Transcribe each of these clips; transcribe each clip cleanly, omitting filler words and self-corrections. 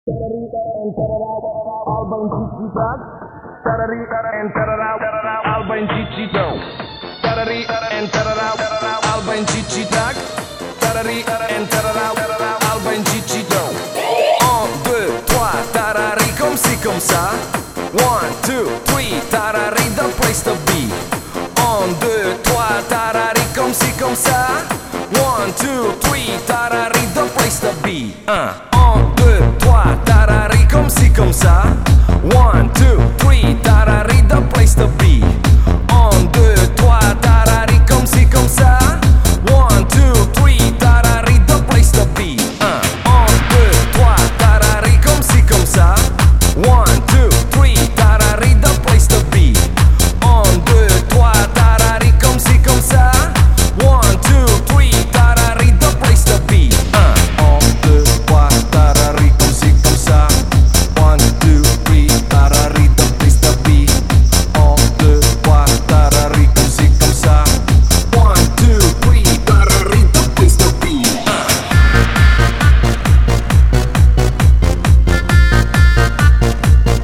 Alba in ciccitat, tarari and tarara, alba in ciccitat, tarari and tarara, alba in ciccitat, tarari and tarara, alba in ciccitat. 1, 2, 3, tarari comme ci comme ça. 1, 2, 3, tarari the place to be. 1, 2, 3, tarari comme ci comme ça. 1, 2, 3, tarari the place to be. 1, 2, 3, tarari comme ci comme ça. 1, 2, 3, tarari the place to be. 1, 2, 3, tarari comme ci comme ça. 1, 2, 3, tarari the place to be. 1, 2, 3, tarari comme ci comme ça. 1, 2, 3, tarari the place to be. 1, 2, 3, tarari comme ci comme ça. 1, 2, 3, tarari the place to be. 1, 2, 3, tarari comme ci comme ça. 1, 2, 3, tarari the place to be. 1, 2, 3, tarari comme ci comme ça. 1, 2, 3, tarari the place to be.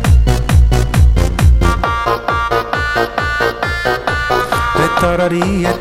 Tarari e